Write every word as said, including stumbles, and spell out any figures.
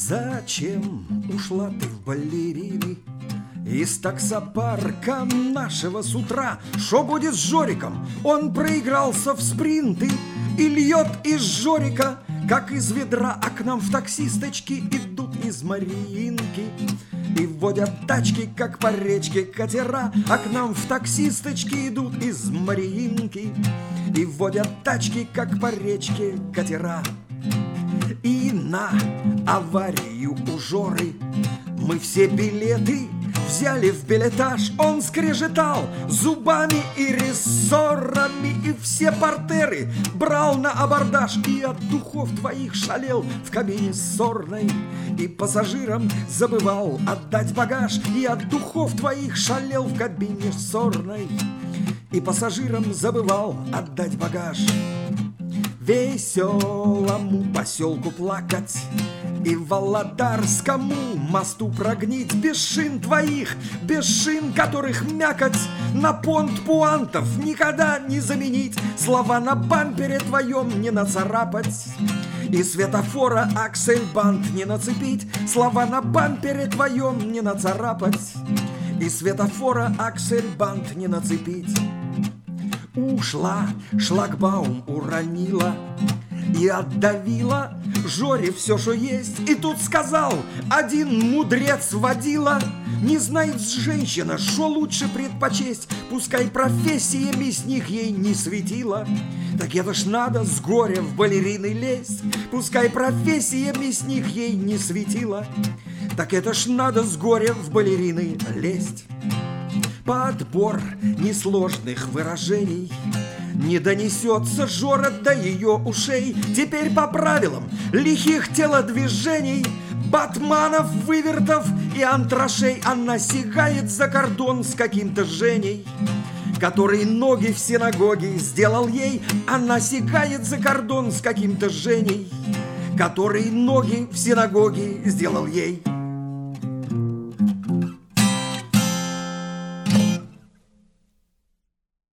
Зачем ушла ты в балерины из таксопарка нашего с утра? Что будет с Жориком? Он проигрался в спринты и льет из Жорика, как из ведра. А к нам в таксисточки идут из Мариинки и водят тачки, как по речке катера. А к нам в таксисточки идут из Мариинки и водят тачки, как по речке катера. И на аварию у Жоры мы все билеты взяли в билетаж. Он скрежетал зубами и рессорами, и все портеры брал на абордаж. И от духов твоих шалел в кабине ссорной, и пассажирам забывал отдать багаж. И от духов твоих шалел в кабине ссорной, и пассажирам забывал отдать багаж. Веселому поселку плакать и Володарскому мосту прогнить без шин твоих, без шин, которых мякоть на понт пуантов никогда не заменить. Слова на бампере твоем не нацарапать и светофора аксельбант не нацепить. Слова на бампере твоем не нацарапать и светофора аксельбант не нацепить. Ушла, шлагбаум уронила и отдавила Жоре все, что есть. И тут сказал один мудрец водила: не знает женщина, что лучше предпочесть, пускай профессия мясник ей не светила. Так это ж надо с горя в балерины лезть, пускай профессия мясник ей не светила. Так это ж надо с горя в балерины лезть. Подбор несложных выражений не донесется Жора до ее ушей. Теперь по правилам лихих телодвижений, батманов, вывертов и антрашей она сигает за кордон с каким-то Женей, который ноги в синагоге сделал ей. Она сигает за кордон с каким-то Женей, который ноги в синагоге сделал ей.